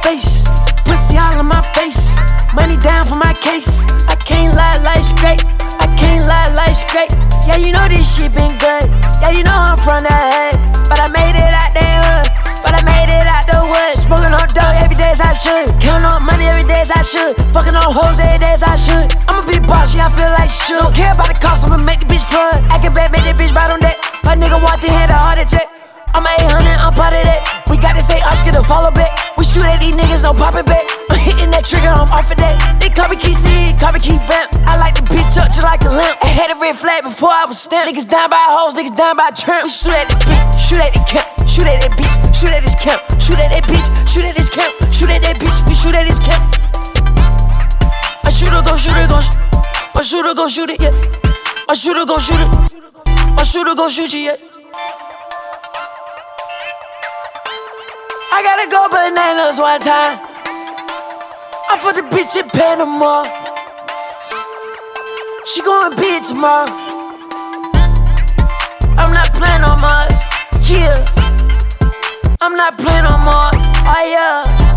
face. Pussy all in my face. Money down for my case. I can't lie, life's great. I can't lie, life's great. Yeah, you know this shit been good. Yeah, you know I'm from the hood. But I made it out the hood. But I made it out the woods. Smoking on dope every day as I should. Counting on money every day as I should. Fucking on hoes every day as I should. I'm a big boss, yeah, I feel like should. Don't care about the cost, I'ma make the bitch flood. I can bet, make that bitch ride on that. My nigga walked in, had a heart attack. I'm a 800, I'm part of that. We got to say Oscar to follow back. We shoot at these niggas, no popping back. I'm hitting that trigger, I'm off of that. They call me key seed, call me key vamp. I like the bitch up just like a lamp. I had a red flag before I was stamped. Niggas down by hoes, niggas down by tramp. We shoot at the bitch, shoot at the camp, shoot at that bitch, shoot at this camp, shoot at that bitch, shoot at this camp, shoot at that bitch, we shoot at this camp. My shooter gon' shoot it, my shooter gon' shoot it, yeah. My shooter gon' shoot it, my shooter gon' shoot you, yeah. I gotta go bananas one time. I fucked the bitch in Panama. She gon' be tomorrow. I'm not playing no more. Yeah, I'm not playing no more. Oh yeah.